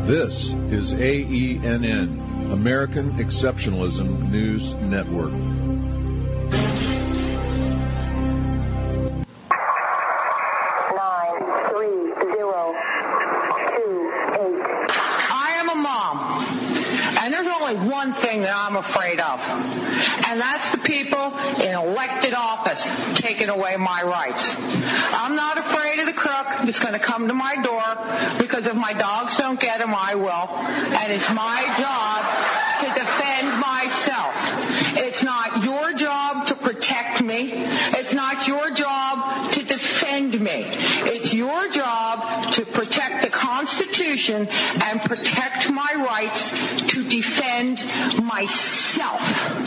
This is AENN, American Exceptionalism News Network. One thing that I'm afraid of, and that's the people in elected office taking away my rights. I'm not afraid of the crook that's going to come to my door, because if my dogs don't get him, I will. And it's my job to defend myself. It's not your job to protect me. It's not your job to defend me. It's your job to protect the Constitution and protect my rights to defend myself.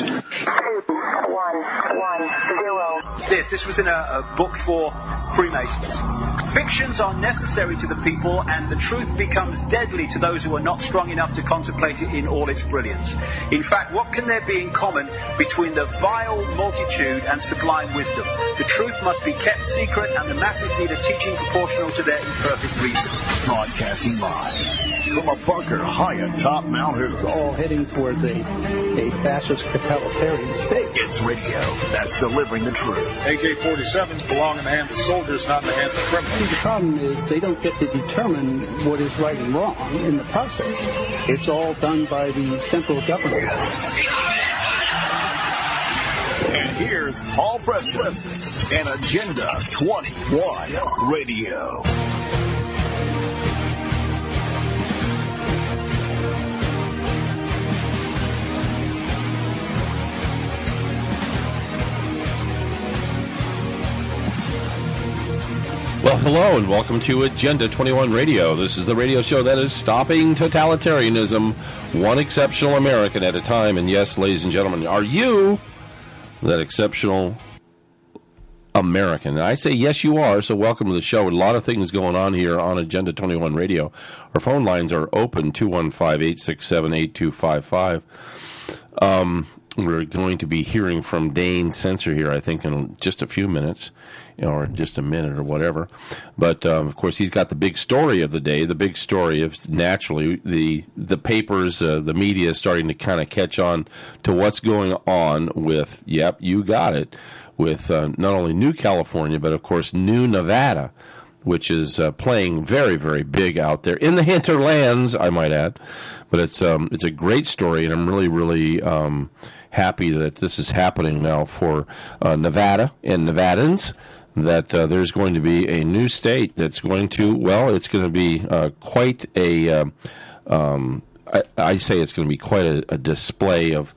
2110. This was in a book for Freemasons. Fictions are necessary to the people, and the truth becomes deadly to those who are not strong enough to contemplate it in all its brilliance. In fact, what can there be in common between the vile multitude and sublime wisdom? The truth must be kept secret, and the masses need a teaching proportional to their imperfect reason. Broadcasting live from a bunker high atop Mount Hood. All heading towards a fascist totalitarian state. It's radio that's delivering the truth. AK-47s belong in the hands of soldiers, not in the hands of criminals. The problem is they don't get to determine what is right and wrong in the process. It's all done by the central government. And here's Paul Preston and Agenda 21 Radio. Well, hello and welcome to Agenda 21 Radio. This is the radio show that is stopping totalitarianism, one exceptional American at a time. And yes, ladies and gentlemen, are you that exceptional American? And I say yes, you are, so welcome to the show. A lot of things going on here on Agenda 21 Radio. Our phone lines are open, 215-867-8255. We're going to be hearing from Dane Censor here, I think, in just a few minutes, or just a minute or whatever. But, of course, he's got the big story of the day, the big story of, naturally, the papers, the media is starting to kind of catch on to what's going on with, yep, you got it, with not only New California, but, of course, New Nevada, which is playing very, very big out there in the hinterlands, I might add. But it's a great story, and I'm really, really happy that this is happening now for Nevada and Nevadans, that there's going to be a new state that's going to, well, it's going to be quite a, I say it's going to be quite a display of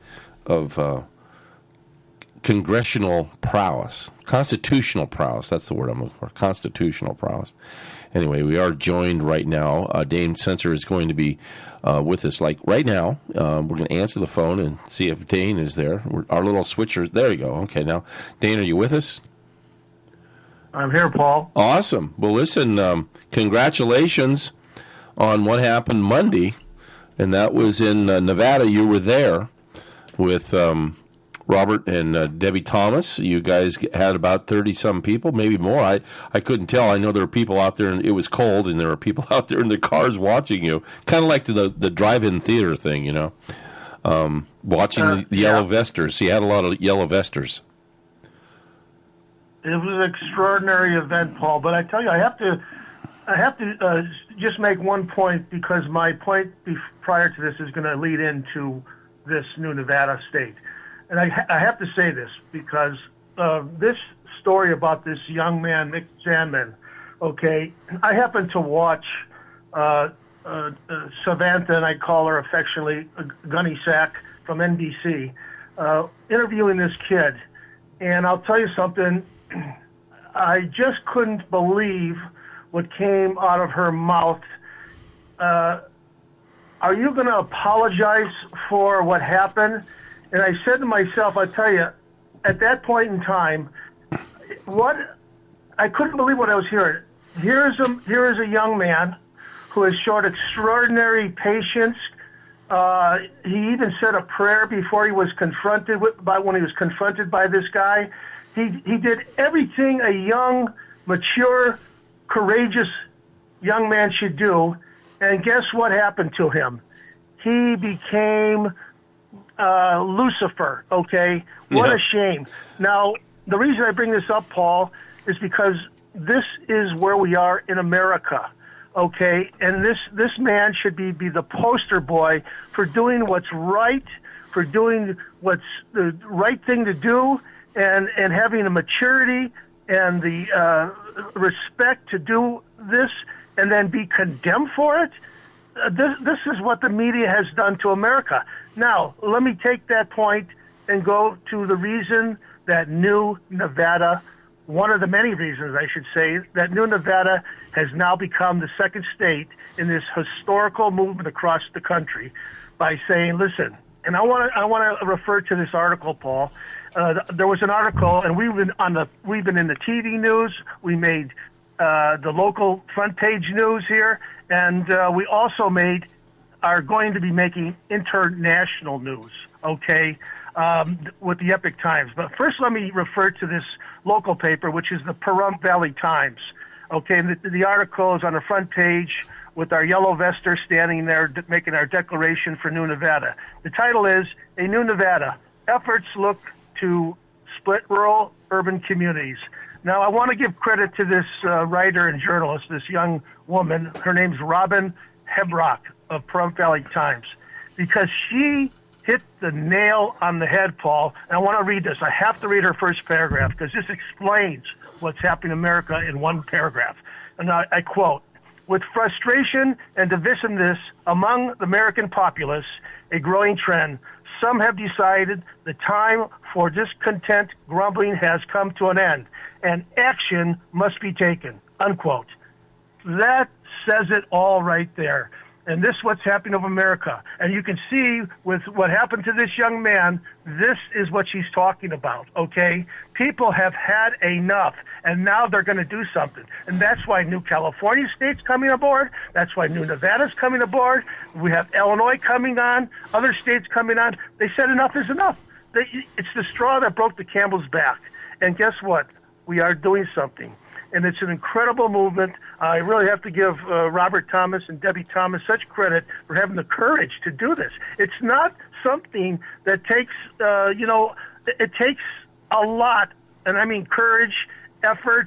congressional prowess, constitutional prowess, that's the word I'm looking for, constitutional prowess. Anyway, we are joined right now. Dane Censor is going to be with us, like right now. We're going to answer the phone and see if Dane is there. Our little switcher, there you go. Okay, now, Dane, are you with us? I'm here, Paul. Awesome. Well, listen, congratulations on what happened Monday, and that was in Nevada. You were there with Robert and Debbie Thomas. You guys had about 30-some people, maybe more. I couldn't tell. I know there were people out there, and it was cold, and there were people out there in the cars watching you, kind of like the drive-in theater thing, you know, watching the yellow vesters. You had a lot of yellow vesters. It was an extraordinary event, Paul. But I tell you, I have to just make one point, because my point prior to this is going to lead into this new Nevada state. And I have to say this, because this story about this young man, Mick Sandman, okay, I happen to watch Savantha, and I call her affectionately Gunny Sack from NBC, interviewing this kid. And I'll tell you something, I just couldn't believe what came out of her mouth. Are you going to apologize for what happened? And I said to myself, I tell you, at that point in time, I couldn't believe what I was hearing. Here is a young man who has showed extraordinary patience. He even said a prayer before he was confronted by this guy. He did everything a young, mature, courageous young man should do, And guess what happened to him? He became Lucifer, okay? What a shame. Now, the reason I bring this up, Paul, is because this is where we are in America, okay? And this man should be the poster boy for doing what's right, for doing what's the right thing to do, and having the maturity and the respect to do this and then be condemned for it. This is what the media has done to America. Now, let me take that point and go to the reason that New Nevada, one of the many reasons, I should say, that New Nevada has now become the second state in this historical movement across the country by saying, listen, and I want to refer to this article, Paul. There was an article, and we've been in the TV news. We made the local front page news here, and we also are going to be making international news, okay, with the Epic Times. But first let me refer to this local paper, which is the Pahrump Valley Times, okay, and the article is on the front page with our yellow vester standing there making our declaration for New Nevada. The title is, A New Nevada, Efforts Look to Split Rural Urban Communities. Now, I want to give credit to this writer and journalist, this young woman. Her name's Robin Hebrock of Pahrump Valley Times, because she hit the nail on the head, Paul. And I want to read this. I have to read her first paragraph because this explains what's happening in America in one paragraph. And I quote, with frustration and divisiveness among the American populace, a growing trend, some have decided the time for discontent grumbling has come to an end, and action must be taken, unquote. That says it all right there. And this is what's happening in America. And you can see with what happened to this young man, this is what she's talking about, okay? People have had enough, and now they're going to do something. And that's why New California State's coming aboard. That's why New Nevada's coming aboard. We have Illinois coming on, other states coming on. They said enough is enough. It's the straw that broke the camel's back. And guess what? We are doing something. And it's an incredible movement. I really have to give Robert Thomas and Debbie Thomas such credit for having the courage to do this. It's not something that takes, it takes a lot, and I mean courage, effort.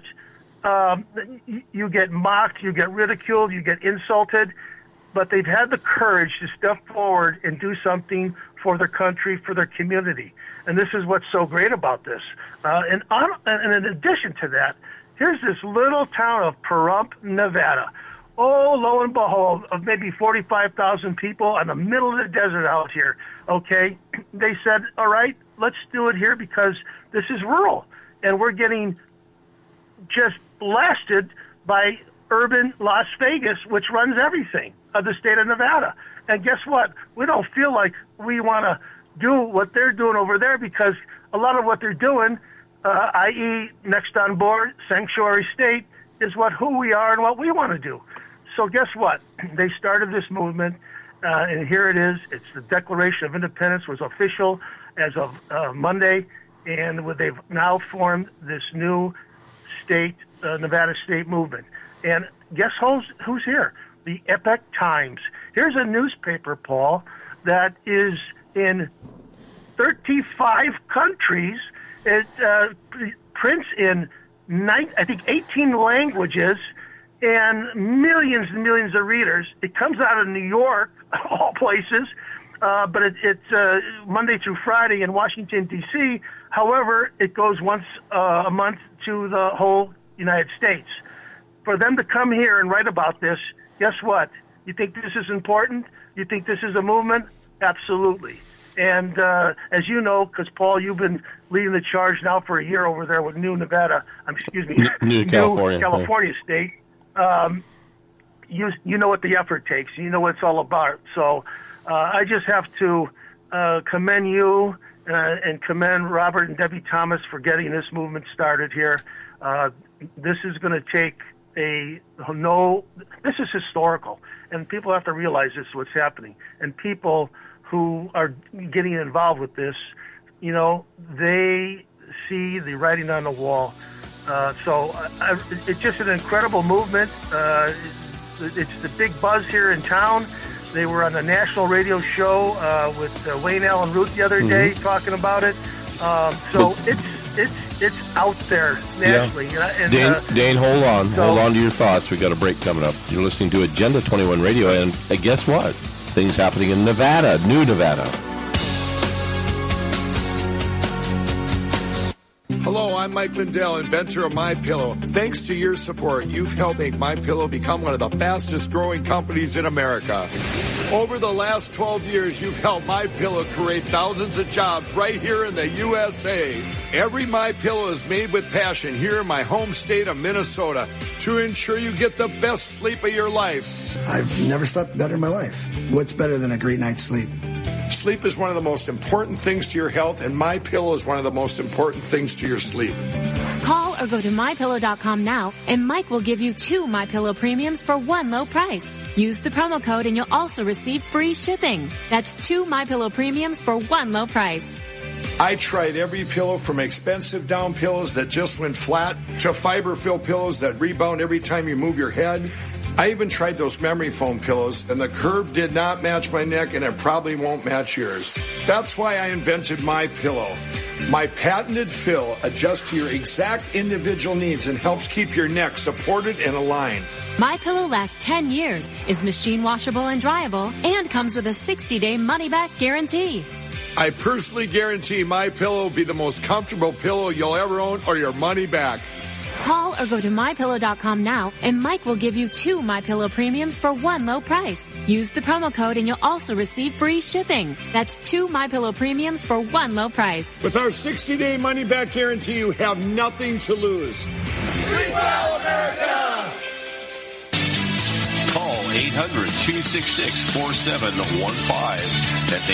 You get mocked, you get ridiculed, you get insulted, but they've had the courage to step forward and do something for their country, for their community. And this is what's so great about this. And in addition to that, here's this little town of Pahrump, Nevada. Oh, lo and behold, of maybe 45,000 people in the middle of the desert out here, okay? They said, all right, let's do it here because this is rural. And we're getting just blasted by urban Las Vegas, which runs everything of the state of Nevada. And guess what? We don't feel like we want to do what they're doing over there because a lot of what they're doing, i.e. next on board, sanctuary state, is who we are and what we want to do. So guess what? They started this movement, and here it is. It's the Declaration of Independence was official as of Monday, and they've now formed this new state, Nevada state movement. And guess who's here? The Epic Times. Here's a newspaper, Paul, that is in 35 countries. It prints in 18 languages and millions of readers. It comes out of New York, of all places, but it's Monday through Friday in Washington, D.C. However, it goes once a month to the whole United States. For them to come here and write about this, guess what? You think this is important? You think this is a movement? Absolutely. And as you know, because Paul, you've been leading the charge now for a year over there with New Nevada. New California State. You know what the effort takes. You know what it's all about. So I just have to commend you and commend Robert and Debbie Thomas for getting this movement started here. This is going to take this is historical, and people have to realize this is what's happening. And people who are getting involved with this, they see the writing on the wall. So it's just an incredible movement. The it's the big buzz here in town. They were on a national radio show with Wayne Allen Root the other day talking about it. So it's out there nationally. Yeah. And, Dane, hold on to your thoughts. We got a break coming up. You're listening to Agenda 21 Radio, and guess what? Things happening in Nevada, New Nevada. Hello, I'm Mike Lindell, inventor of MyPillow. Thanks to your support, you've helped make MyPillow become one of the fastest growing companies in America. Over the last 12 years, you've helped MyPillow create thousands of jobs right here in the USA. Every MyPillow is made with passion here in my home state of Minnesota to ensure you get the best sleep of your life. I've never slept better in my life. What's better than a great night's sleep? Sleep is one of the most important things to your health, and MyPillow is one of the most important things to your sleep. Call or go to MyPillow.com now, and Mike will give you 2 MyPillow premiums for one low price. Use the promo code, and you'll also receive free shipping. That's 2 MyPillow premiums for one low price. I tried every pillow from expensive down pillows that just went flat to fiber-filled pillows that rebound every time you move your head. I even tried those memory foam pillows, and the curve did not match my neck, and it probably won't match yours. That's why I invented MyPillow. My patented fill adjusts to your exact individual needs and helps keep your neck supported and aligned. MyPillow lasts 10 years, is machine washable and dryable, and comes with a 60-day money-back guarantee. I personally guarantee MyPillow will be the most comfortable pillow you'll ever own, or your money back. Call or go to MyPillow.com now, and Mike will give you 2 MyPillow premiums for one low price. Use the promo code, and you'll also receive free shipping. That's 2 MyPillow premiums for one low price. With our 60-day money-back guarantee, you have nothing to lose. Sleep well, America! Call 800-266-4715. That's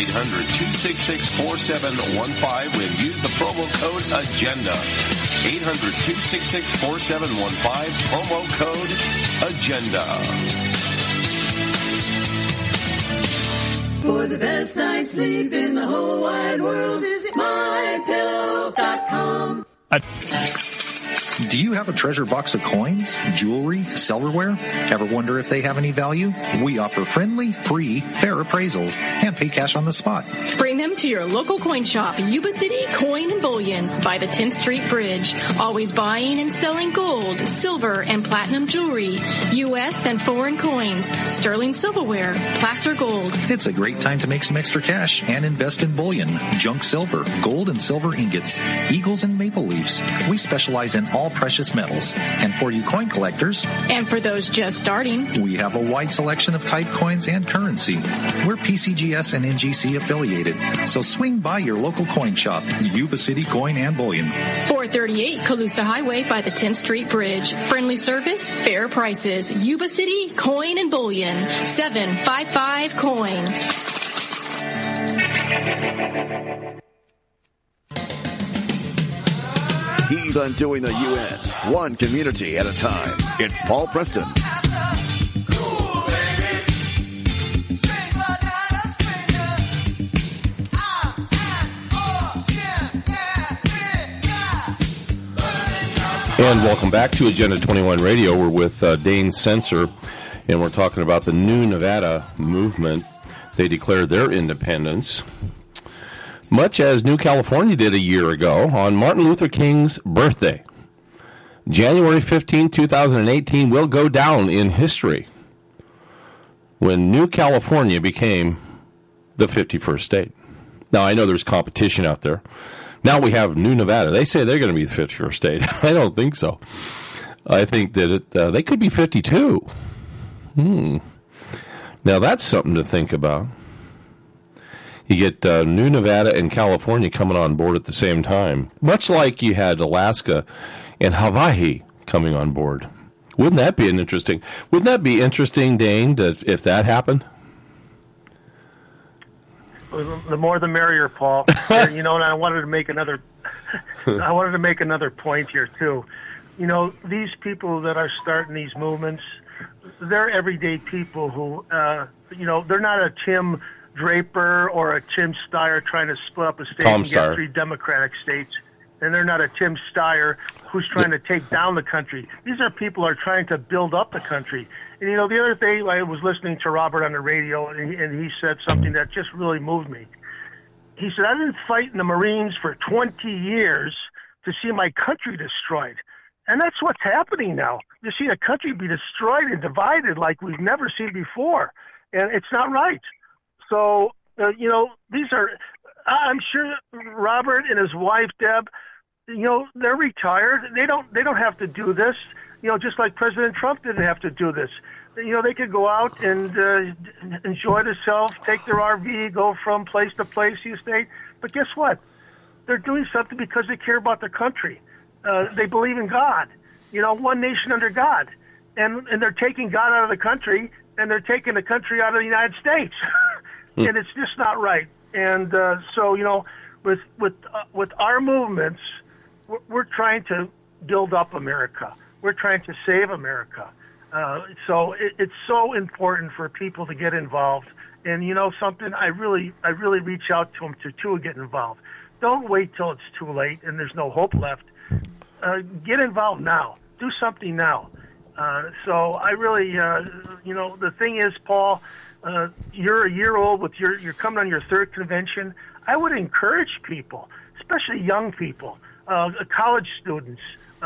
800-266-4715 and use the promo code AGENDA. 800-266-4715, promo code AGENDA. For the best night's sleep in the whole wide world, visit MyPillow.com. Do you have a treasure box of coins, jewelry, silverware? Ever wonder if they have any value? We offer friendly, free, fair appraisals and pay cash on the spot. Bring them to your local coin shop, Yuba City Coin and Bullion by the 10th Street Bridge. Always buying and selling gold, silver, and platinum jewelry, U.S. and foreign coins, sterling silverware, placer gold. It's a great time to make some extra cash and invest in bullion, junk silver, gold and silver ingots, eagles and maple leafs. We specialize in all precious metals. And for you coin collectors, and for those just starting, we have a wide selection of type coins and currency. We're PCGS and NGC affiliated, so swing by your local coin shop, Yuba City Coin and Bullion. 438 Colusa Highway by the 10th Street Bridge. Friendly service, fair prices. Yuba City Coin and Bullion. 755 Coin. He's undoing the U.S. one community at a time. It's Paul Preston. And welcome back to Agenda 21 Radio. We're with Dane Sensor, and we're talking about the New Nevada movement. They declared their independence, much as New California did a year ago on Martin Luther King's birthday. January 15, 2018 will go down in history when New California became the 51st state. Now, I know there's competition out there. Now we have New Nevada. They say they're going to be the 51st state. I don't think so. I think that they could be 52. Now, that's something to think about. You get New Nevada and California coming on board at the same time, much like you had Alaska and Hawaii coming on board. Wouldn't that be interesting, Dane, if that happened? The more the merrier, Paul. And I wanted to make another point here too. These people that are starting these movements, they're everyday people who, they're not a Tim Draper or a Tim Steyer trying to split up a state and get 3 Democratic states. and they're not a Tim Steyer who's trying to take down the country. These are people who are trying to build up the country. And, the other day I was listening to Robert on the radio, and he said something that just really moved me. He said, I've been fighting the Marines for 20 years to see my country destroyed. And that's what's happening now. You see a country be destroyed and divided like we've never seen before. And it's not right. So, these are, I'm sure Robert and his wife, Deb, they're retired. They don't have to do this, just like President Trump didn't have to do this. They could go out and enjoy themselves, take their RV, go from place to place, state. But guess what? They're doing something because they care about their country. They believe in God, one nation under God. And they're taking God out of the country, and they're taking the country out of the United States. And it's just not right. And so, with our movements, we're trying to build up America. We're trying to save America. So it's so important for people to get involved. And something, I really reach out to them to get involved. Don't wait till it's too late and there's no hope left. Get involved now. Do something now. So I really, the thing is, Paul, you're a year old you're coming on your third convention. I would encourage people, especially young people, college students,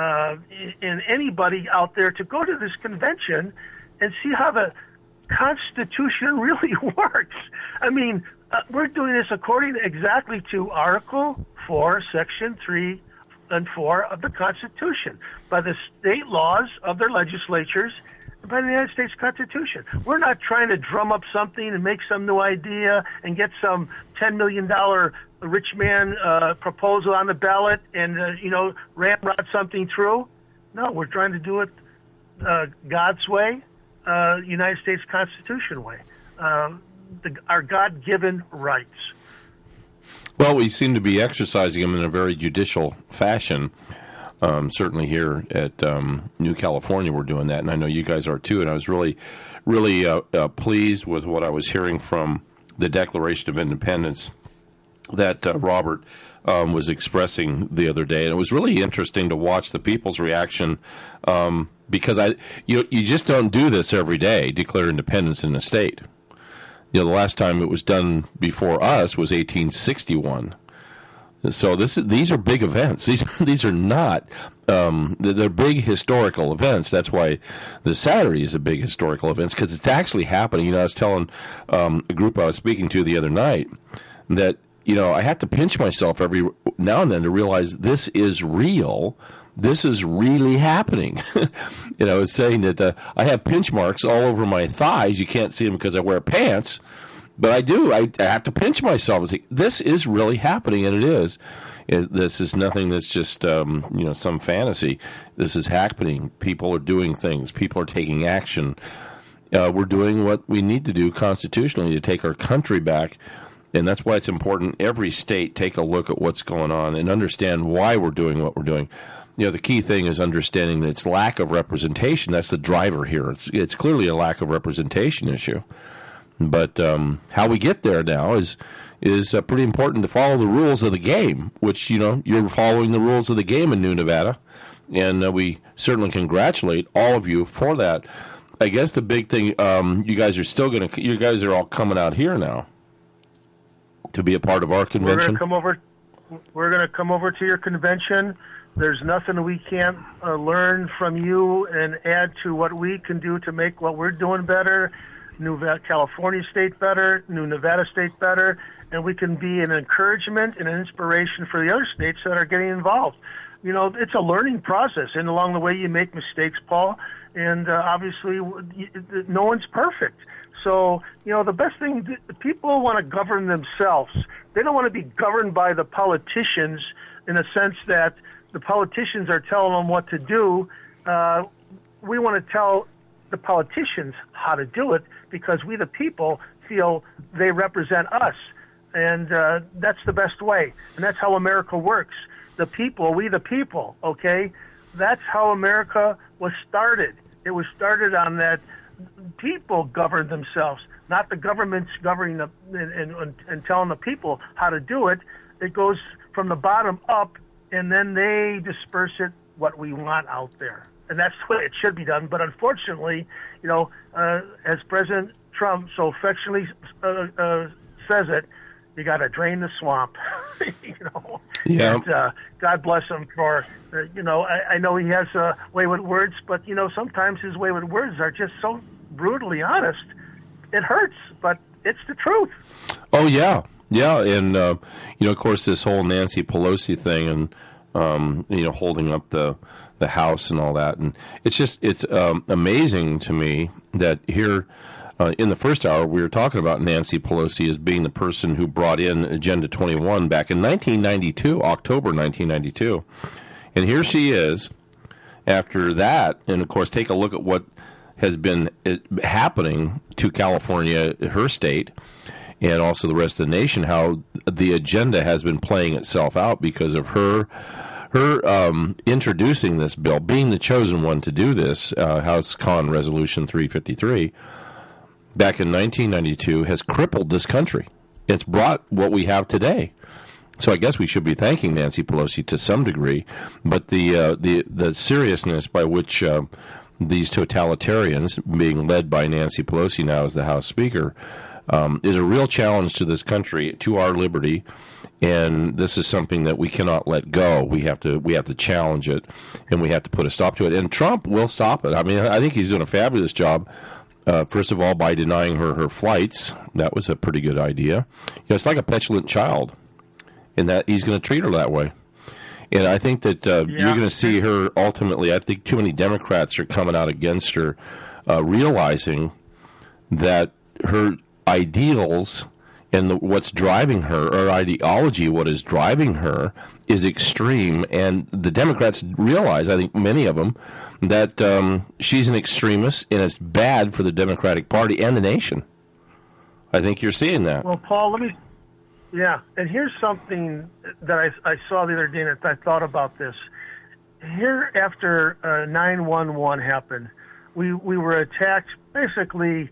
and anybody out there to go to this convention and see how the Constitution really works. I mean, we're doing this according exactly to Article 4, Section 3 and 4 of the Constitution, by the state laws of their legislatures, and by the United States Constitution. We're not trying to drum up something and make some new idea and get some $10 million rich man proposal on the ballot and, ramrod something through. No, we're trying to do it God's way, United States Constitution way, our God-given rights. Well, we seem to be exercising them in a very judicial fashion. Certainly here at New California, we're doing that, and I know you guys are too. And I was really, really pleased with what I was hearing from the Declaration of Independence that Robert was expressing the other day, and it was really interesting to watch the people's reaction because you just don't do this every day, declare independence in a state. The last time it was done before us was 1861. So these are big events. These are not they're big historical events. That's why the Saturday is a big historical event, because it's actually happening. I was telling a group I was speaking to the other night that I have to pinch myself every now and then to realize this is real. This is really happening. It's saying that I have pinch marks all over my thighs. You can't see them because I wear pants, but I do. I have to pinch myself and say, this is really happening, and it is. This is nothing that's just some fantasy. This is happening. People are doing things. People are taking action. We're doing what we need to do constitutionally to take our country back. And that's why it's important every state take a look at what's going on and understand why we're doing what we're doing. The key thing is understanding that it's lack of representation. That's the driver here. It's clearly a lack of representation issue. But how we get there now is pretty important to follow the rules of the game, which, you're following the rules of the game in New Nevada. And we certainly congratulate all of you for that. I guess the big thing, you guys are all coming out here now to be a part of our convention. We're going to come over to your convention. There's nothing we can't learn from you and add to what we can do to make what we're doing better, New California State better, New Nevada State better, and we can be an encouragement and an inspiration for the other states that are getting involved. It's a learning process, and along the way you make mistakes, Paul, and obviously no one's perfect. So, the best thing, people want to govern themselves. They don't want to be governed by the politicians in a sense that the politicians are telling them what to do. We want to tell the politicians how to do it because we, the people, feel they represent us. And that's the best way. And that's how America works. The people, we the people, okay? That's how America was started. It was started on that people govern themselves, not the government's governing and telling the people how to do it. It goes from the bottom up and then they disperse it what we want out there. And that's the way it should be done. But unfortunately, as President Trump so affectionately says it, you got to drain the swamp. Yeah. And, God bless him for, I know he has a way with words, but, sometimes his way with words are just so brutally honest. It hurts, but it's the truth. Oh, yeah. Yeah. And, of course, this whole Nancy Pelosi thing and, holding up the House and all that. And it's amazing to me that here in the first hour we were talking about Nancy Pelosi as being the person who brought in Agenda 21 back in 1992, October 1992. And here she is after that. And, of course, take a look at what has been happening to California, her state, and also the rest of the nation, how the agenda has been playing itself out because of her introducing this bill, being the chosen one to do this, House Con Resolution 353, back in 1992, has crippled this country. It's brought what we have today. So I guess we should be thanking Nancy Pelosi to some degree, but the seriousness by which these totalitarians, being led by Nancy Pelosi now as the House Speaker, is a real challenge to this country, to our liberty. And this is something that we cannot let go. We have to challenge it, and we have to put a stop to it. And Trump will stop it. I mean, I think he's doing a fabulous job. First of all, by denying her flights, that was a pretty good idea. It's like a petulant child, in that he's going to treat her that way. And I think that you're going to see her ultimately. I think too many Democrats are coming out against her, realizing that her ideals and what's driving her ideology, what is driving her, is extreme. And the Democrats realize, I think many of them, that she's an extremist, and it's bad for the Democratic Party and the nation. I think you're seeing that. Well, Paul, and here's something that I saw the other day, and I thought about this. Here, after 9/11 happened, we were attacked, basically,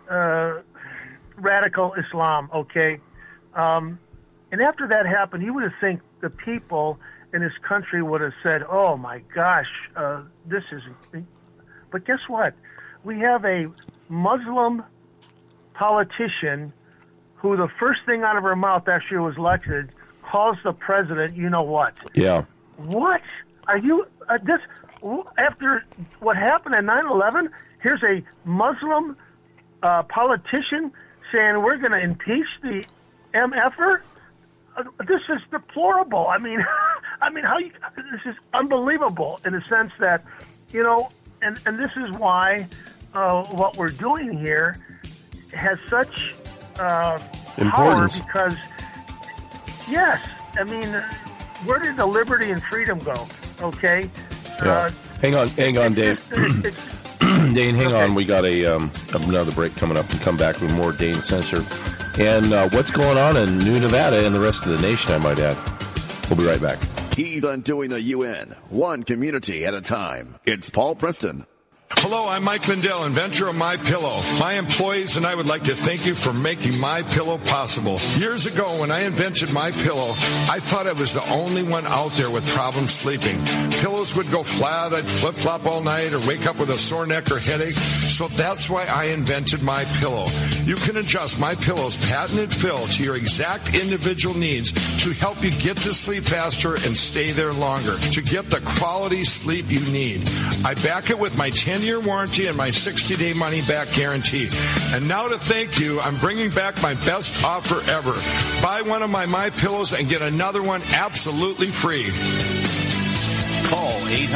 radical Islam, okay? And after that happened, you would have think the people in this country would have said, oh, my gosh, this is... But guess what? We have a Muslim politician who the first thing out of her mouth after she was elected calls the president, you know what? Yeah. What? Are you... after what happened at 9/11, here's a Muslim politician saying we're going to impeach the MFer? This is deplorable. I mean, this is unbelievable in the sense that, and this is why what we're doing here has such importance. Power because, yes, I mean, where did the liberty and freedom go? Okay? Yeah. Hang on, Dave. Dane, hang on. We got another break coming up, and come back with more Dane Sensor. And what's going on in New Nevada and the rest of the nation, I might add. We'll be right back. He's undoing the UN, one community at a time. It's Paul Preston. Hello, I'm Mike Lindell, inventor of MyPillow. My employees and I would like to thank you for making MyPillow possible. Years ago, when I invented MyPillow, I thought I was the only one out there with problems sleeping. Pillows would go flat, I'd flip-flop all night, or wake up with a sore neck or headache. So that's why I invented MyPillow. You can adjust MyPillow's patented fill to your exact individual needs to help you get to sleep faster and stay there longer, to get the quality sleep you need. I back it with my 10-year warranty and my 60-day money-back guarantee. And now to thank you, I'm bringing back my best offer ever. Buy one of my MyPillows and get another one absolutely free. Call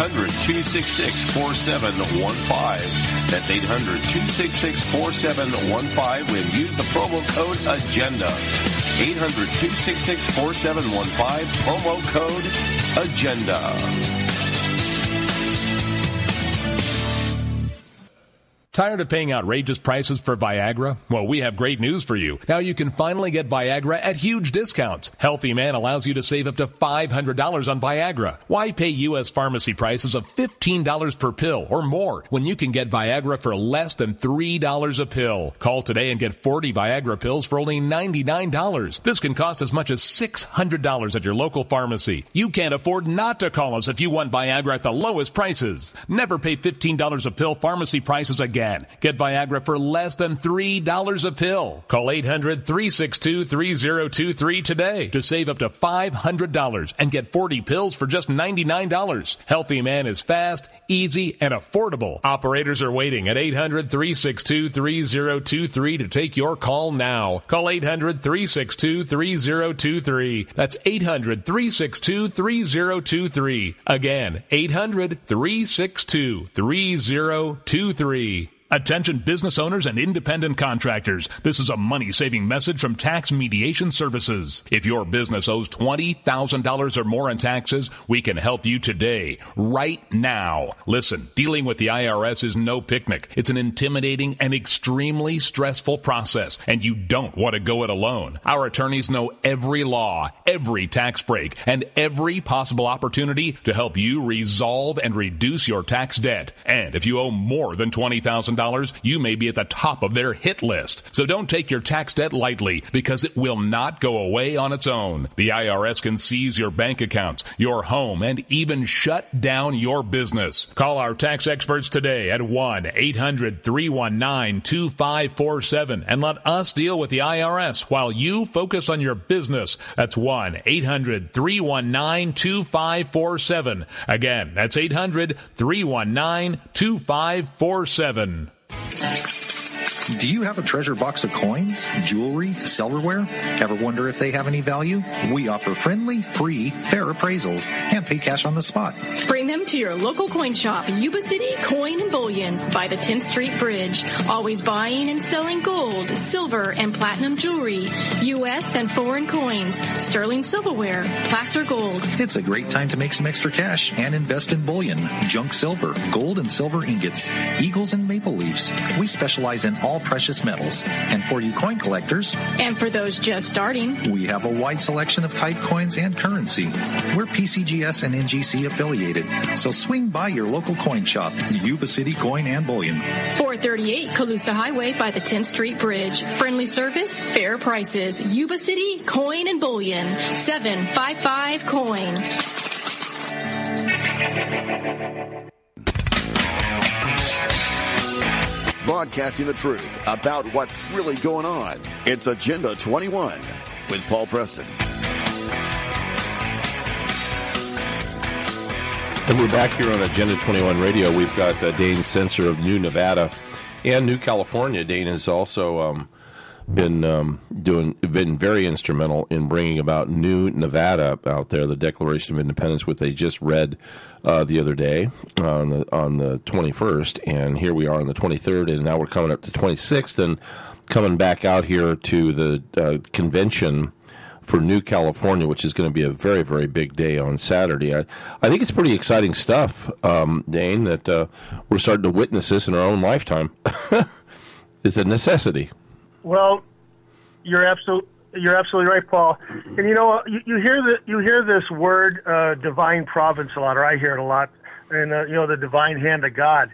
800-266-4715. That's 800-266-4715 and use the promo code AGENDA. 800-266-4715, promo code AGENDA. Tired of paying outrageous prices for Viagra? Well, we have great news for you. Now you can finally get Viagra at huge discounts. Healthy Man allows you to save up to $500 on Viagra. Why pay U.S. pharmacy prices of $15 per pill or more when you can get Viagra for less than $3 a pill? Call today and get 40 Viagra pills for only $99. This can cost as much as $600 at your local pharmacy. You can't afford not to call us if you want Viagra at the lowest prices. Never pay $15 a pill pharmacy prices again. Get Viagra for less than $3 a pill. Call 800-362-3023 today to save up to $500 and get 40 pills for just $99. Healthy Man is fast, easy, and affordable. Operators are waiting at 800-362-3023 to take your call now. Call 800-362-3023. That's 800-362-3023. Again, 800-362-3023. Attention business owners and independent contractors. This is a money-saving message from Tax Mediation Services. If your business owes $20,000 or more in taxes, we can help you today, right now. Listen, dealing with the IRS is no picnic. It's an intimidating and extremely stressful process, and you don't want to go it alone. Our attorneys know every law, every tax break, and every possible opportunity to help you resolve and reduce your tax debt. And if you owe more than $20,000, you may be at the top of their hit list. So don't take your tax debt lightly, because it will not go away on its own. The IRS can seize your bank accounts, your home, and even shut down your business. Call our tax experts today at 1-800-319-2547 and let us deal with the IRS while you focus on your business. That's 1-800-319-2547. Again, that's 800-319-2547. Do you have a treasure box of coins, jewelry, silverware? Ever wonder if they have any value? We offer friendly, free, fair appraisals and pay cash on the spot. Bring them to your local coin shop, Yuba City Coin and Bullion by the 10th Street Bridge. Always buying and selling gold, silver, and platinum jewelry, U.S. and foreign coins, sterling silverware, placer gold. It's a great time to make some extra cash and invest in bullion, junk silver, gold and silver ingots, eagles and maple leaves. We specialize in all precious metals. And for you coin collectors, and for those just starting, we have a wide selection of type coins and currency. We're PCGS and NGC affiliated, so swing by your local coin shop, Yuba City Coin and Bullion. 438 Colusa Highway by the 10th Street Bridge. Friendly service, fair prices. Yuba City Coin and Bullion. 755 Coin. Broadcasting the truth about what's really going on. It's Agenda 21 with Paul Preston. And we're back here on Agenda 21 Radio. We've got Dane Sensor of New Nevada and New California. Dane has also been very instrumental in bringing about New Nevada out there, the Declaration of Independence, which they just read the other day on the 21st, and here we are on the 23rd, and now we're coming up to 26th, and coming back out here to the convention for New California, which is going to be a very, very big day on Saturday. I think it's pretty exciting stuff, Dane, that we're starting to witness this in our own lifetime. It's a necessity. Well, you're absolutely right, Paul. And you know, you hear this word divine providence a lot, or I hear it a lot, and the divine hand of God.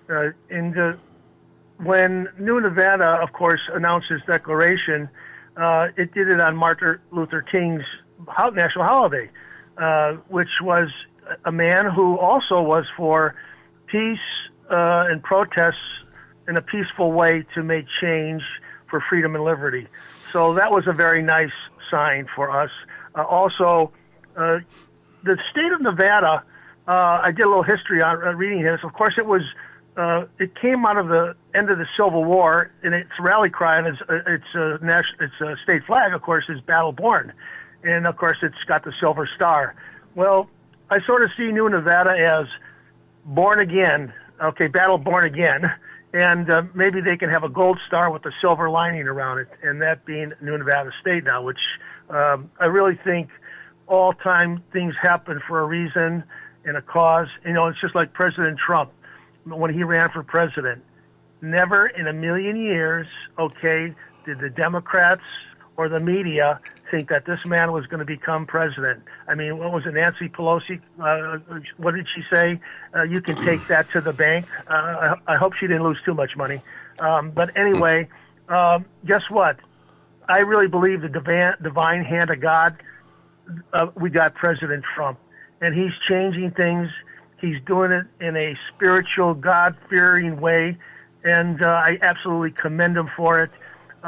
When New Nevada, of course, announced its declaration, it did it on Martin Luther King's national holiday, which was a man who also was for peace and protests in a peaceful way to make change for freedom and liberty. So that was a very nice sign for us. Also, the state of Nevada, I did a little history on reading this. Of course, it came out of the end of the Civil War, and its rally cry and its state flag, of course, is Battle Born. And, of course, it's got the Silver Star. Well, I sort of see New Nevada as born again, Battle Born Again, and maybe they can have a gold star with a silver lining around it, and that being New Nevada State now, which I really think all time things happen for a reason and a cause. You know, it's just like President Trump. When he ran for president, never in a million years, okay, did the Democrats or the media think that this man was going to become president. I mean, what was it, Nancy Pelosi? What did she say? You can take that to the bank. I hope she didn't lose too much money. But anyway, guess what? I really believe the divine hand of God, we got President Trump. And he's changing things. He's doing it in a spiritual, God-fearing way. And I absolutely commend him for it.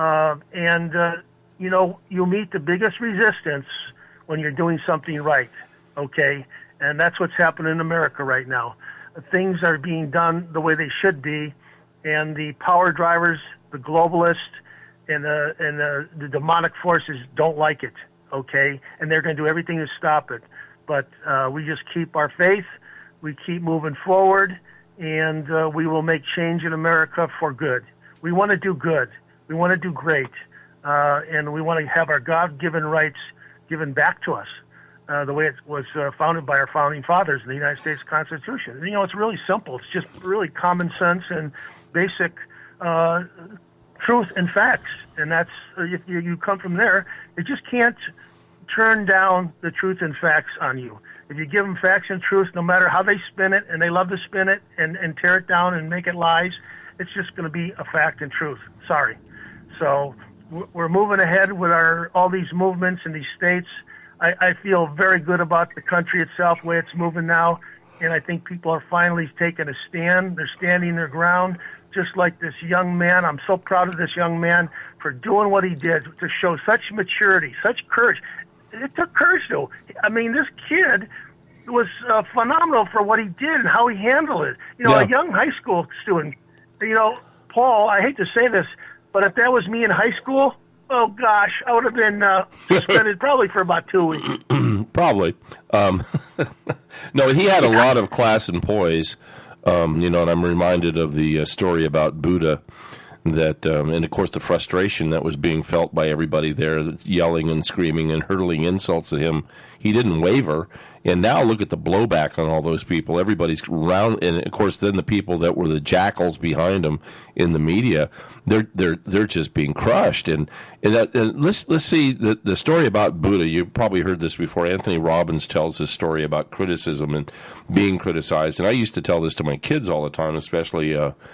You know, you meet the biggest resistance when you're doing something right, okay? And that's what's happening in America right now. Things are being done the way they should be, and the power drivers, the globalists, and the demonic forces don't like it, okay? And they're going to do everything to stop it. But we just keep our faith, we keep moving forward, and we will make change in America for good. We want to do good. We want to do great. And we want to have our God-given rights given back to us, the way it was founded by our founding fathers in the United States Constitution. And, you know, it's really simple. It's just really common sense and basic truth and facts. And that's, if you come from there, you just can't turn down the truth and facts on you. If you give them facts and truth, no matter how they spin it, and they love to spin it and tear it down and make it lies, it's just going to be a fact and truth. Sorry. So we're moving ahead with all these movements in these states. I feel very good about the country itself, the way it's moving now, and I think people are finally taking a stand. They're standing their ground, just like this young man. I'm so proud of this young man for doing what he did, to show such maturity, such courage. It took courage, though. I mean, this kid was phenomenal for what he did and how he handled it. You know, a young high school student, you know, Paul, I hate to say this, but if that was me in high school, oh, gosh, I would have been suspended probably for about 2 weeks. Probably. No, he had a lot of class and poise, you know, and I'm reminded of the story about Buddha, that, and of course the frustration that was being felt by everybody there, yelling and screaming and hurling insults at him. He didn't waver. And now look at the blowback on all those people. Everybody's around, and of course, then the people that were the jackals behind him in the media, they're just being crushed. And let's see the story about Buddha. You probably heard this before. Anthony Robbins tells this story about criticism and being criticized. And I used to tell this to my kids all the time, especially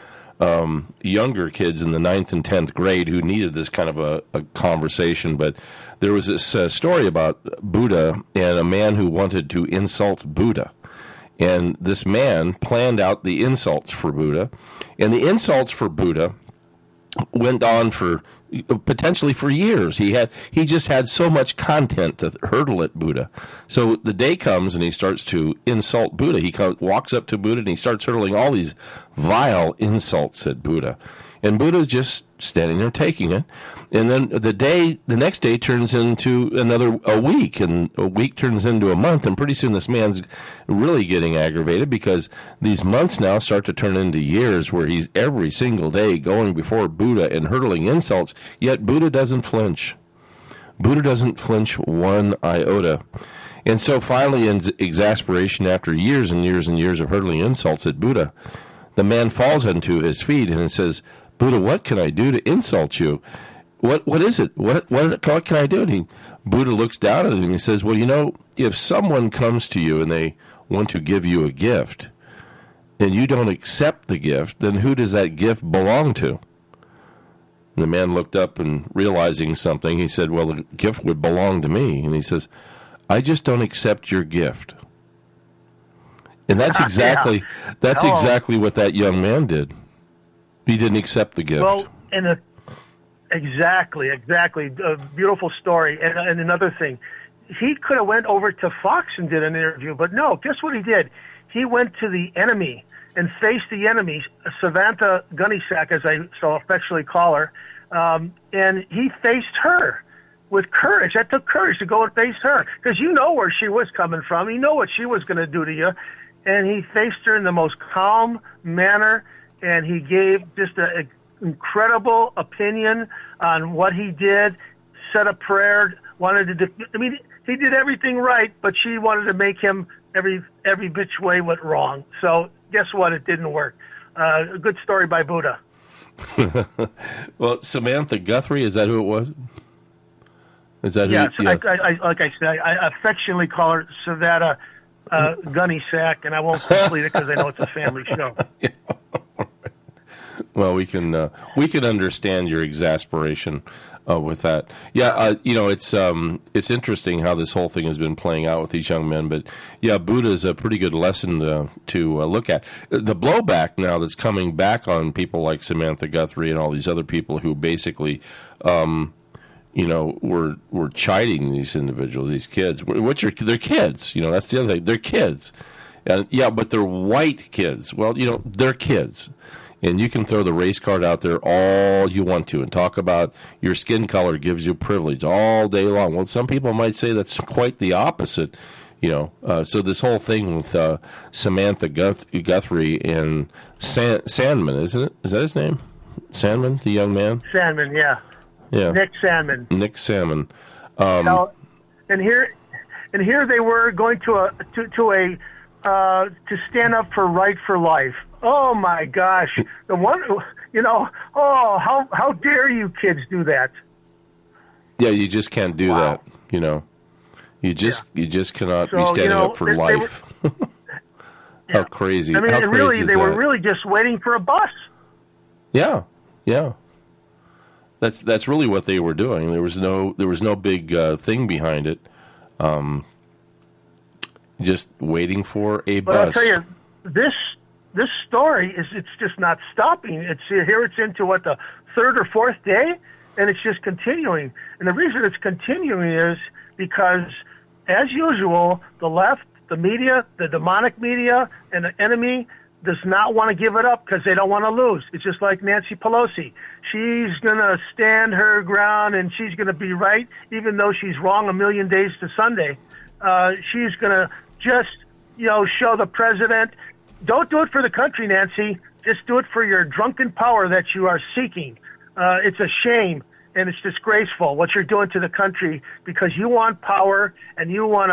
younger kids in the 9th and 10th grade who needed this kind of a conversation. But there was this story about Buddha and a man who wanted to insult Buddha. And this man planned out the insults for Buddha. And the insults for Buddha went on for potentially for years. He just had so much content to hurtle at Buddha. So the day comes and he starts to insult Buddha. He walks up to Buddha and he starts hurling all these vile insults at Buddha. And Buddha's just standing there taking it. And then the next day turns into a week, and a week turns into a month, and pretty soon this man's really getting aggravated because these months now start to turn into years where he's every single day going before Buddha and hurling insults, yet Buddha doesn't flinch. Buddha doesn't flinch one iota. And so finally, in exasperation, after years and years and years of hurling insults at Buddha, the man falls onto his feet and says, "Buddha, what can I do to insult you? What is it? What can I do?" And Buddha looks down at him and he says, "Well, you know, if someone comes to you and they want to give you a gift and you don't accept the gift, then who does that gift belong to?" And the man looked up and realizing something, he said, "Well, the gift would belong to me." And he says, "I just don't accept your gift." And that's exactly exactly what that young man did. He didn't accept the gift. Well, and exactly. A beautiful story. And another thing, he could have went over to Fox and did an interview, but no. Guess what he did? He went to the enemy and faced the enemy, Samantha Gunnysack, as I so affectionately call her, and he faced her with courage. That took courage to go and face her, because you know where she was coming from. You know what she was going to do to you. And he faced her in the most calm manner, and he gave just an incredible opinion on what he did, said a prayer, he did everything right, but she wanted to make him every bitch way went wrong. So guess what? It didn't work. A good story by Buddha. Well, Samantha Guthrie, is that who it was? Is that yes, who? Yeah, I like I said, I affectionately call her Savannah Gunny Sack, and I won't complete it because I know it's a family show. Well, we can understand your exasperation with that. Yeah, it's interesting how this whole thing has been playing out with these young men. But yeah, Buddha is a pretty good lesson to look at. The blowback now that's coming back on people like Samantha Guthrie and all these other people who basically, were chiding these individuals, these kids. They're kids. That's the other thing. They're kids. And yeah, but they're white kids. Well, they're kids. And you can throw the race card out there all you want to and talk about your skin color gives you privilege all day long. Well, some people might say that's quite the opposite, So this whole thing with Samantha Guthrie and Sandman, isn't it? Is that his name? Sandman, the young man? Sandman, yeah. Yeah. Nick Sandman. And here they were going to stand up for right for life. Oh my gosh! The one, how dare you kids do that? Yeah, you just can't do that. You just cannot be standing up for life. How crazy! I mean, they were really just waiting for a bus. Yeah. That's really what they were doing. There was no big thing behind it. Just waiting for a bus. But I'll tell you, this story it's just not stopping. It's into the third or fourth day, and it's just continuing. And the reason it's continuing is because, as usual, the left, the media, the demonic media, and the enemy does not want to give it up because they don't want to lose. It's just like Nancy Pelosi. She's going to stand her ground, and she's going to be right, even though she's wrong a million days to Sunday. She's going to just, show the president, don't do it for the country, Nancy. Just do it for your drunken power that you are seeking. It's a shame, and it's disgraceful what you're doing to the country because you want power and you want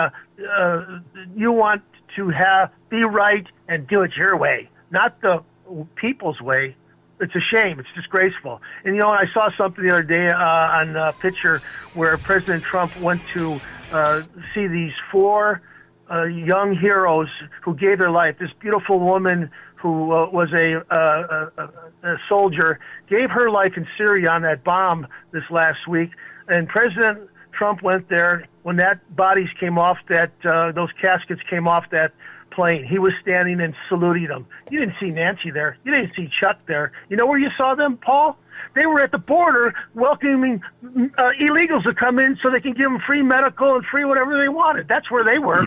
to be right and do it your way, not the people's way. It's a shame. It's disgraceful. And, I saw something the other day on a picture where President Trump went to see these 4 young heroes who gave their life. This beautiful woman who was a soldier gave her life in Syria on that bomb this last week. And President Trump went there when that bodies came off those caskets came off that plane. He was standing and saluting them. You didn't see Nancy there. You didn't see Chuck there. You know where you saw them, Paul? They were at the border welcoming illegals to come in so they can give them free medical and free whatever they wanted. That's where they were.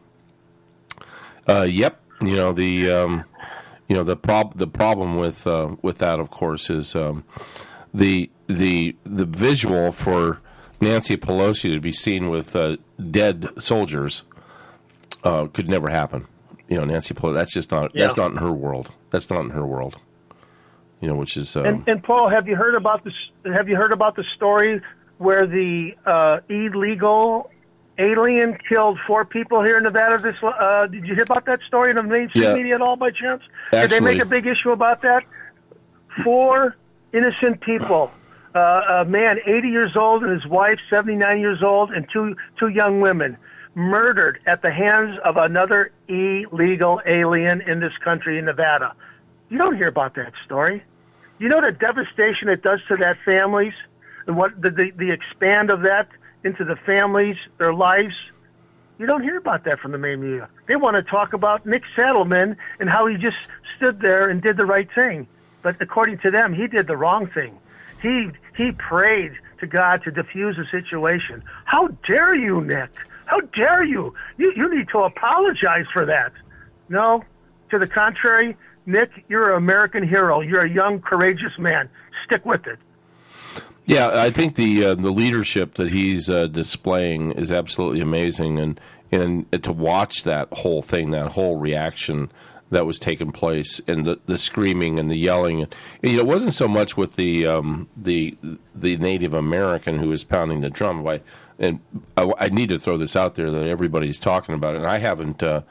Yep. The problem with that, of course, is the visual for Nancy Pelosi to be seen with dead soldiers could never happen. Nancy Pelosi. That's just not. Yeah. That's not in her world. That's not in her world. Which is. And Paul, have you heard about this? Have you heard about the story where the illegal alien killed 4 people here in Nevada? Did you hear about that story in the mainstream media at all, by chance? Actually, did they make a big issue about that? 4 innocent people. A man, 80 years old, and his wife, 79 years old, and two young women, murdered at the hands of another illegal alien in this country, in Nevada. You don't hear about that story. You know the devastation it does to that families, and what the expand of that into the families, their lives. You don't hear about that from the main media. They want to talk about Nick Saddleman and how he just stood there and did the right thing. But according to them, he did the wrong thing. He prayed to God to diffuse the situation. How dare you, Nick? How dare you? You need to apologize for that. No, to the contrary, Nick, you're an American hero. You're a young, courageous man. Stick with it. Yeah, I think the leadership that he's displaying is absolutely amazing, and to watch that whole thing, that whole reaction that was taking place, and the screaming and the yelling, and it wasn't so much with the Native American who was pounding the drum. I need to throw this out there that everybody's talking about it, and I haven't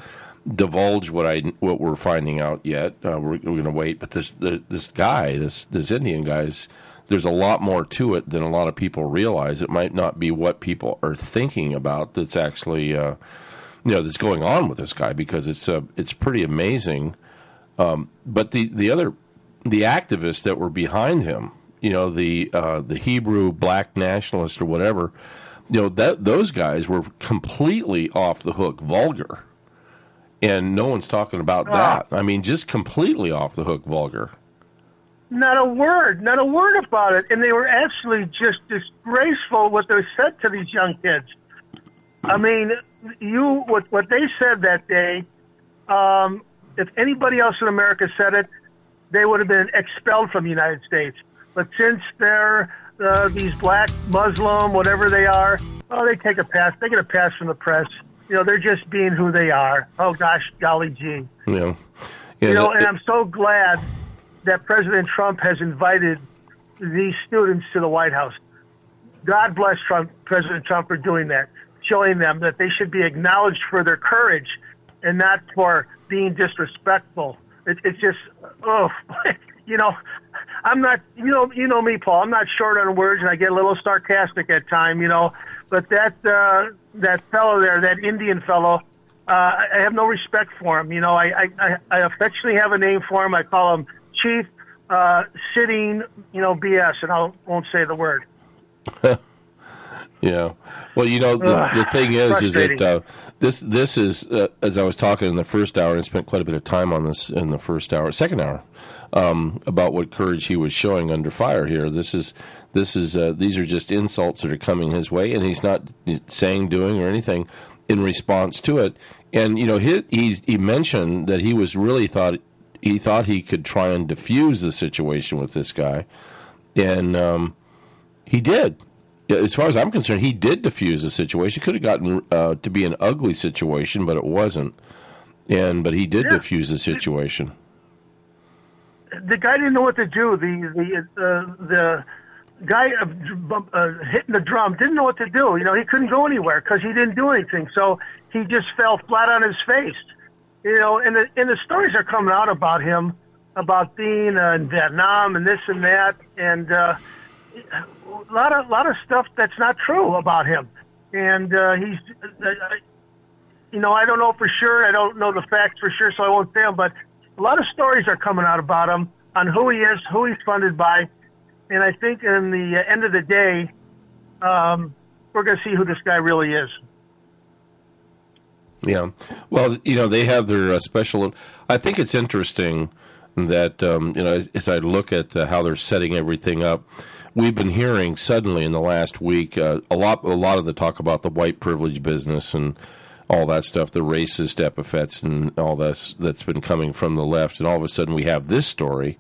divulge what we're finding out yet. We're going to wait. But this Indian guy, there's a lot more to it than a lot of people realize. It might not be what people are thinking about that's actually that's going on with this guy, because it's pretty amazing. But the activists that were behind him, the Hebrew black nationalists or whatever, those guys were completely off the hook vulgar. And no one's talking about that. I mean, just completely off the hook vulgar. Not a word about it. And they were actually just disgraceful what they said to these young kids. I mean, what they said that day, if anybody else in America said it, they would have been expelled from the United States. But since they're these black Muslim, whatever they are, they take a pass. They get a pass from the press. They're just being who they are. Oh, gosh, golly gee. Yeah. And I'm so glad that President Trump has invited these students to the White House. God bless President Trump for doing that, showing them that they should be acknowledged for their courage and not for being disrespectful. It's just, I'm not, you know me, Paul. I'm not short on words, and I get a little sarcastic at times, But that fellow there, that Indian fellow, I have no respect for him. I affectionately have a name for him. I call him Chief Sitting, BS, and I won't say the word. Yeah. Well, the thing is that this is, as I was talking in the first hour, and I spent quite a bit of time on this in the second hour, about what courage he was showing under fire here. These are just insults that are coming his way, and he's not saying, doing, or anything in response to it. And he mentioned that he thought he could try and diffuse the situation with this guy, and he did. As far as I'm concerned, he did diffuse the situation. It could have gotten to be an ugly situation, but it wasn't. But he did diffuse the situation. The guy didn't know what to do. The guy hitting the drum didn't know what to do. He couldn't go anywhere because he didn't do anything. So he just fell flat on his face. And the stories are coming out about him, about being in Vietnam and this and that, and a lot of stuff that's not true about him. And he's, I don't know for sure. I don't know the facts for sure, so I won't say them. But a lot of stories are coming out about him, on who he is, who he's funded by. And I think in the end of the day, we're going to see who this guy really is. Yeah. Well, they have their special. I think it's interesting that, as I look at how they're setting everything up, we've been hearing suddenly in the last week a lot of the talk about the white privilege business and all that stuff, the racist epithets and all that's been coming from the left, and all of a sudden we have this story.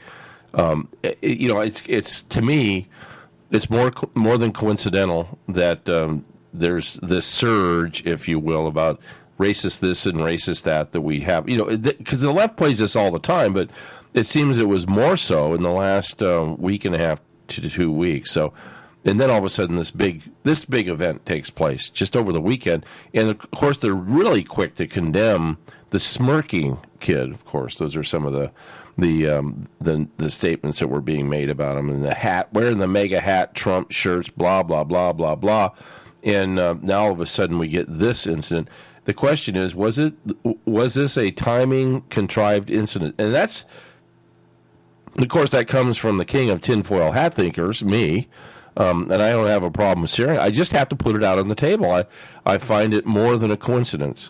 It's to me, it's more than coincidental that there's this surge, if you will, about racist this and racist that we have. Because the left plays this all the time, but it seems it was more so in the last week and a half to 2 weeks. So. And then all of a sudden, this big event takes place just over the weekend, and of course they're really quick to condemn the smirking kid. Of course, those are some of the statements that were being made about him, and the hat, wearing the MAGA hat, Trump shirts, blah blah blah blah blah. And now all of a sudden we get this incident. The question is, was this a timing contrived incident? And that's, of course, that comes from the king of tinfoil hat thinkers, me. And I don't have a problem with sharing. I just have to put it out on the table. I find it more than a coincidence.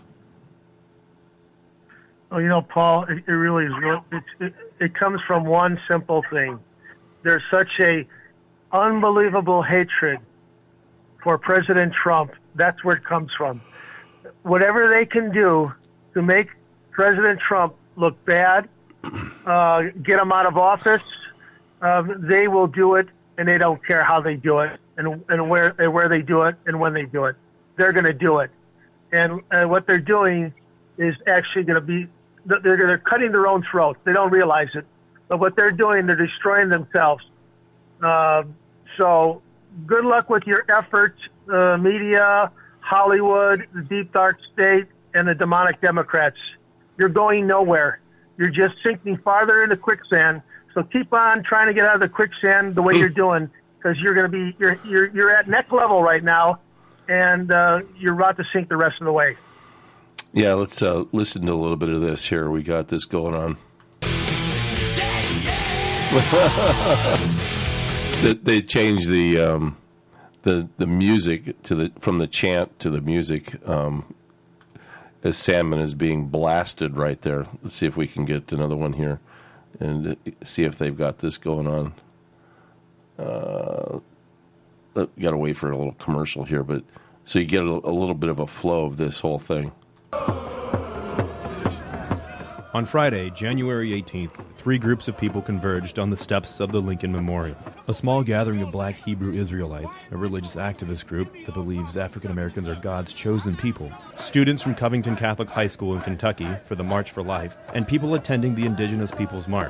Well, Paul, it really is. It comes from one simple thing. There's such a unbelievable hatred for President Trump. That's where it comes from. Whatever they can do to make President Trump look bad, get him out of office, they will do it. And they don't care how they do it, and where they do it, and when they do it. They're going to do it, and what they're doing is actually going to be they're cutting their own throats. They don't realize it, but what they're doing, they're destroying themselves. So, good luck with your efforts, media, Hollywood, the deep dark state, and the demonic Democrats. you're going nowhere. You're just sinking farther into quicksand. So keep on trying to get out of the quicksand the way you're doing, because you're going to be you're at neck level right now, and you're about to sink the rest of the way. Yeah, let's listen to a little bit of this here. We got this going on. They changed the music from the chant to the music as Sandman is being blasted right there. Let's see if we can get another one here and see if they've got this going on. Got to wait for a little commercial here, but so you get a little bit of a flow of this whole thing. On Friday, January 18th, 3 groups of people converged on the steps of the Lincoln Memorial. A small gathering of Black Hebrew Israelites, a religious activist group that believes African Americans are God's chosen people, students from Covington Catholic High School in Kentucky for the March for Life, and people attending the Indigenous Peoples March.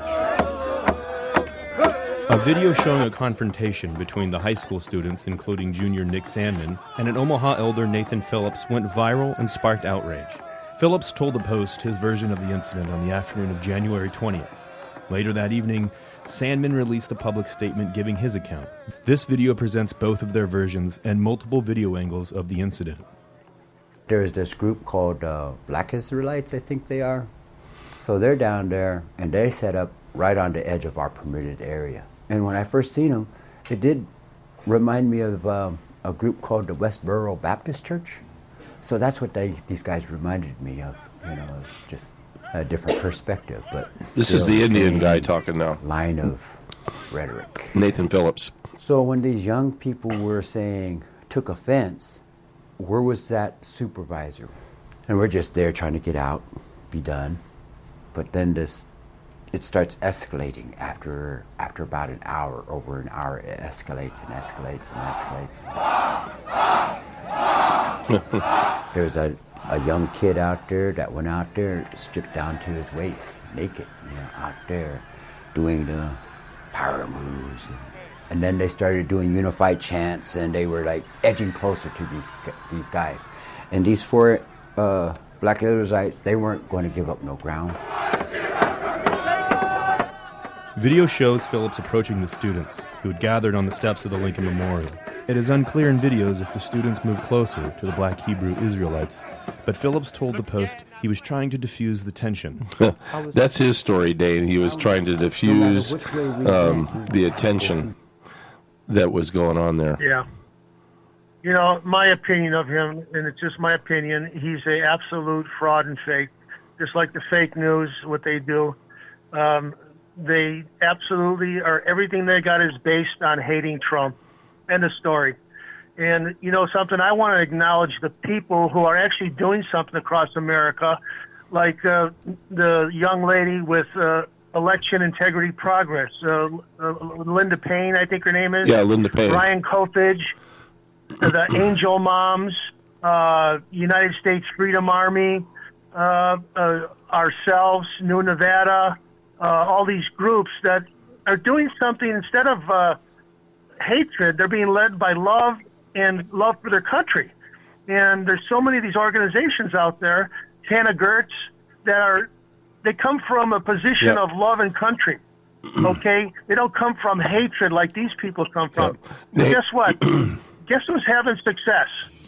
A video showing a confrontation between the high school students, including junior Nick Sandman, and an Omaha elder, Nathan Phillips, went viral and sparked outrage. Phillips told the Post his version of the incident on the afternoon of January 20th. Later that evening, Sandman released a public statement giving his account. This video presents both of their versions and multiple video angles of the incident. There's this group called Black Israelites, I think they are. So they're down there, and they set up right on the edge of our permitted area. And when I first seen them, it did remind me of a group called the Westboro Baptist Church. So that's what these guys reminded me of. You know, it's just a different perspective. But this is the Indian guy talking now. Line of rhetoric. Nathan Phillips. So when these young people were saying, took offense, where was that supervisor? And we're just there trying to get out, be done. But then it starts escalating after about an hour. Over an hour, it escalates and escalates and escalates. There was a young kid out there that went out there stripped down to his waist, naked, out there doing the power moves. And then they started doing unified chants, and they were like edging closer to these guys. And these 4 Black Israelites, they weren't going to give up no ground. Video shows Phillips approaching the students, who had gathered on the steps of the Lincoln Memorial. It is unclear in videos if the students moved closer to the Black Hebrew Israelites, but Phillips told the Post he was trying to diffuse the tension. That's his story, Dane. He was trying to diffuse the attention that was going on there. Yeah. You know, my opinion of him, and it's just my opinion, he's an absolute fraud and fake. Just like the fake news, what they do. They absolutely are, everything they got is based on hating Trump. End of story. And, you know, something, I want to acknowledge the people who are actually doing something across America, like the young lady with Election Integrity Progress, Linda Payne, I think her name is. Yeah, Linda Payne. Ryan Kopich, the Angel Moms, United States Freedom Army, ourselves, New Nevada, all these groups that are doing something instead of hatred. They're being led by love and love for their country. And there's so many of these organizations out there, Hannah Gertz, they come from a position of love and country. Okay? They don't come from hatred like these people come from. And guess what? Guess who's having success?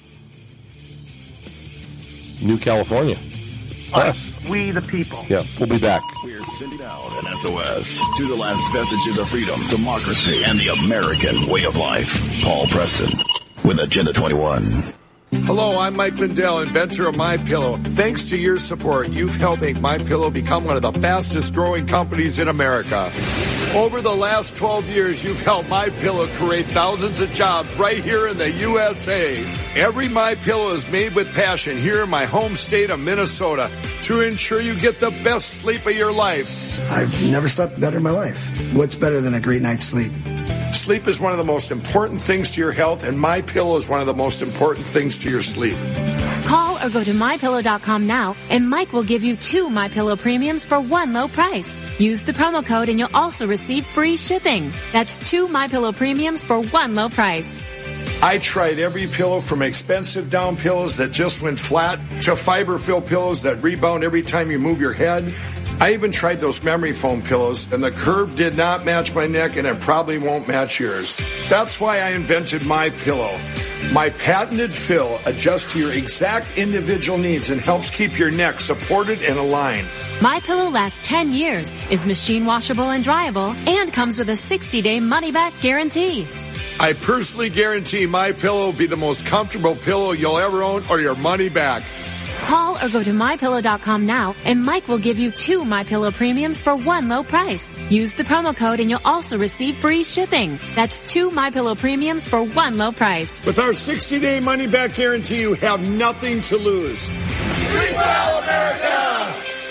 New California. Us. We the people. Yeah, we'll be back. We're sending out an SOS to the last vestiges of freedom, democracy, and the American way of life. Paul Preston with Agenda 21. Hello, I'm Mike Lindell, inventor of MyPillow. Thanks to your support, you've helped make MyPillow become one of the fastest growing companies in America. Over the last 12 years, you've helped MyPillow create thousands of jobs right here in the USA. Every MyPillow is made with passion here in my home state of Minnesota to ensure you get the best sleep of your life. I've never slept better in my life. What's better than a great night's sleep? Sleep is one of the most important things to your health, and MyPillow is one of the most important things to your sleep. Call or go to MyPillow.com now, and Mike will give you 2 MyPillow premiums for one low price. Use the promo code, and you'll also receive free shipping. That's 2 MyPillow premiums for one low price. I tried every pillow from expensive down pillows that just went flat to fiber-filled pillows that rebound every time you move your head. I even tried those memory foam pillows, and the curve did not match my neck, and it probably won't match yours. That's why I invented My Pillow. My patented fill adjusts to your exact individual needs and helps keep your neck supported and aligned. My Pillow lasts 10 years, is machine washable and dryable, and comes with a 60-day money-back guarantee. I personally guarantee My Pillow will be the most comfortable pillow you'll ever own, or your money back. Call or go to MyPillow.com now, and Mike will give you 2 MyPillow premiums for one low price. Use the promo code, and you'll also receive free shipping. That's 2 MyPillow premiums for one low price. With our 60-day money-back guarantee, you have nothing to lose. Sleep well, America!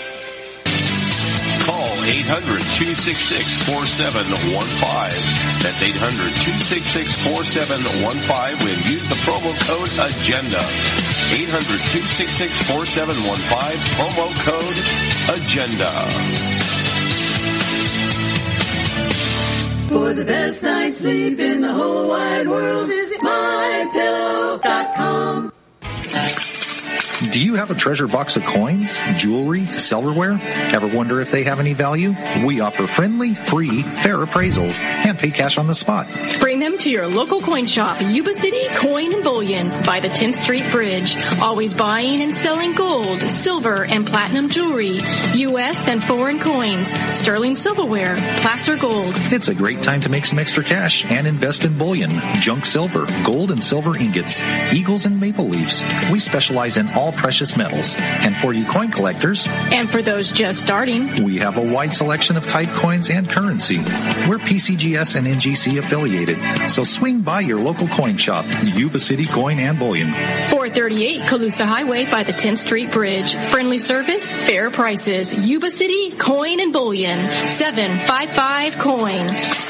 Call 800-266-4715. That's 800-266-4715 when use the promo code AGENDA. 800-266-4715, promo code AGENDA. For the best night's sleep in the whole wide world, visit MyPillow.com. Do you have a treasure box of coins, jewelry, silverware? Ever wonder if they have any value? We offer friendly, free, fair appraisals and pay cash on the spot. Bring them to your local coin shop, Yuba City Coin and Bullion, by the 10th Street Bridge. Always buying and selling gold, silver, and platinum jewelry, U.S. and foreign coins, sterling silverware, placer gold. It's a great time to make some extra cash and invest in bullion, junk silver, gold and silver ingots, eagles and maple leaves. We specialize in all precious metals. And for you coin collectors, and for those just starting, we have a wide selection of type coins and currency. We're PCGS and NGC affiliated, so swing by your local coin shop, Yuba City Coin and Bullion. 438 Colusa Highway by the 10th Street Bridge. Friendly service, fair prices. Yuba City Coin and Bullion. 755 Coin.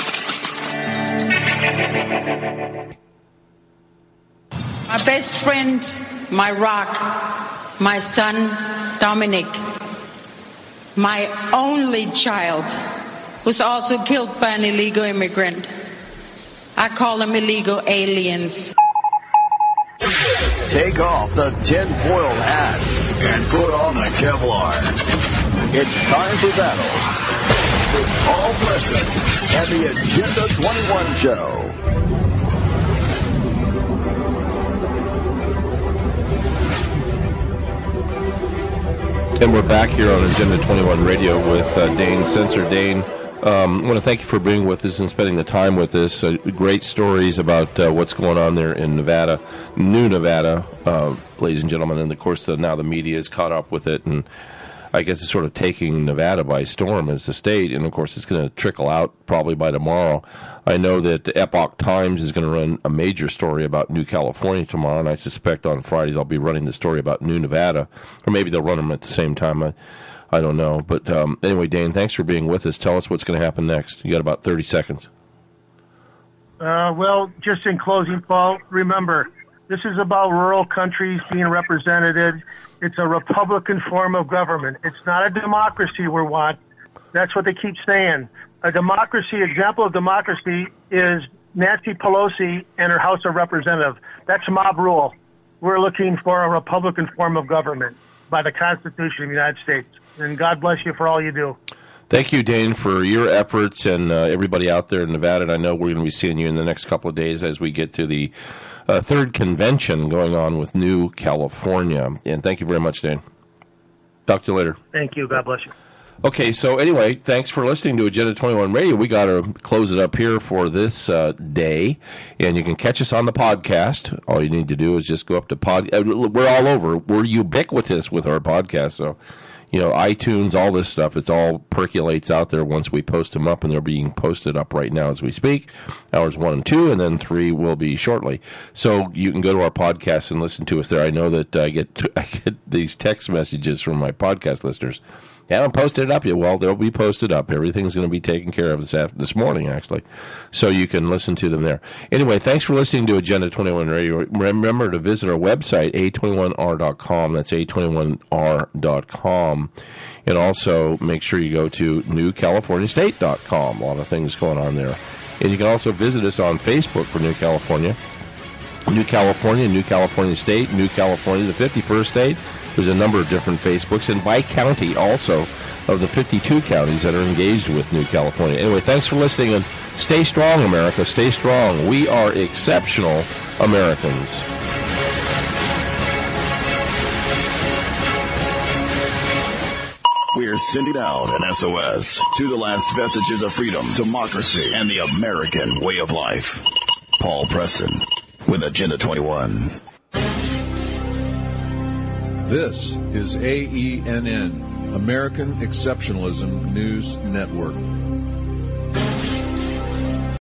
My best friend, my rock, my son, Dominic, my only child, was also killed by an illegal immigrant. I call them illegal aliens. Take off the tinfoil hat and put on the Kevlar. It's time for battle with Paul Preston and the Agenda 21 Show. And we're back here on Agenda 21 Radio with Dane Sensor. Dane, I want to thank you for being with us and spending the time with us. Great stories about what's going on there in Nevada, New Nevada, ladies and gentlemen. And, of course, now the media is caught up with it, and I guess it's sort of taking Nevada by storm as a state. And, of course, it's going to trickle out probably by tomorrow. I know that the Epoch Times is going to run a major story about New California tomorrow, and I suspect on Friday they'll be running the story about New Nevada, or maybe they'll run them at the same time. I don't know. But anyway, Dane, thanks for being with us. Tell us what's going to happen next. You got about 30 seconds. Well, just in closing, Paul, remember, this is about rural countries being represented. It's a Republican form of government. It's not a democracy we want. That's what they keep saying. A democracy, example of democracy, is Nancy Pelosi and her House of Representatives. That's mob rule. We're looking for a Republican form of government by the Constitution of the United States. And God bless you for all you do. Thank you, Dane, for your efforts and everybody out there in Nevada. And I know we're going to be seeing you in the next couple of days as we get to the third convention going on with New California. And thank you very much, Dane. Talk to you later. Thank you. God bless you. Okay, so anyway, thanks for listening to Agenda 21 Radio. We got to close it up here for this day, and you can catch us on the podcast. All you need to do is just go up to we're all over. We're ubiquitous with our podcast, so iTunes, all this stuff, it all percolates out there once we post them up, and they're being posted up right now as we speak. Hours 1 and 2, and then 3 will be shortly. So you can go to our podcast and listen to us there. I know that I get these text messages from my podcast listeners. They haven't posted it up yet. Well, they'll be posted up. Everything's going to be taken care of this morning, actually. So you can listen to them there. Anyway, thanks for listening to Agenda 21 Radio. Remember to visit our website, a21r.com. That's a21r.com. And also make sure you go to newcaliforniastate.com. A lot of things going on there. And you can also visit us on Facebook for New California. New California State, New California, the 51st state. There's a number of different Facebooks, and by county also of the 52 counties that are engaged with New California. Anyway, thanks for listening, and stay strong, America. Stay strong. We are exceptional Americans. We're sending out an SOS to the last vestiges of freedom, democracy, and the American way of life. Paul Preston with Agenda 21. This is AENN, American Exceptionalism News Network.